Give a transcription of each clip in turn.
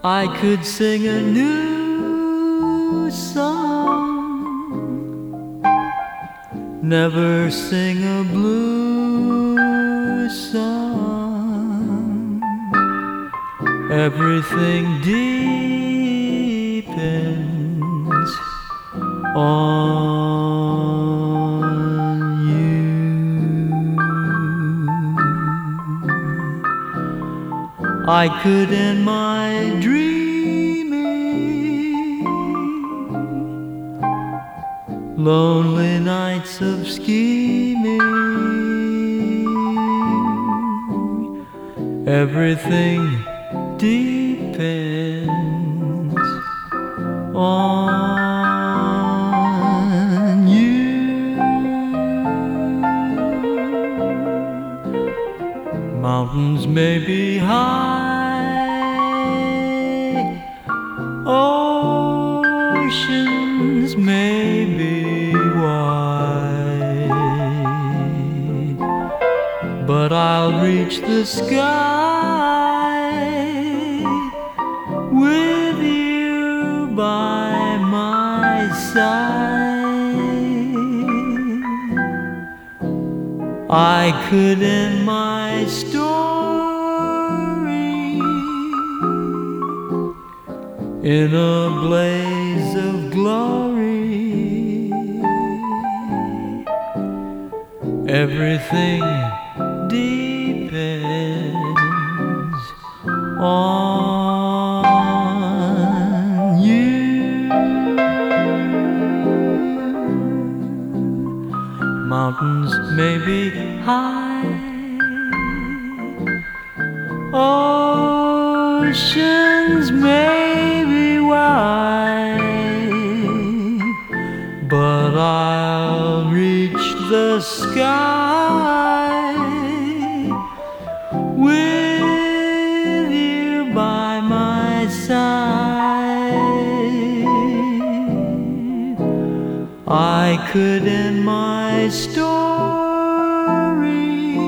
I could sing a new song, never sing a blue song. Everything depends on you. I could end my dreaming, lonely nights of scheming. Everything depends on you. Mountains may be high, oceans may be wide, but I'll reach the sky with you by my side. I could end my story in a blaze of glory. Everything depends on you. Mountains may be high, oceans may be wide, but I'll reach the sky with you by my side. I could end my story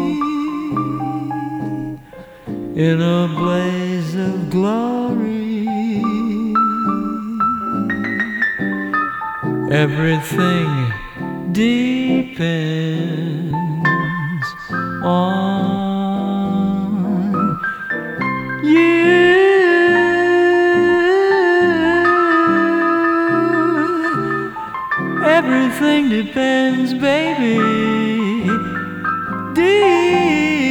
in a blaze of glory. Everything depends on you. Everything depends, baby.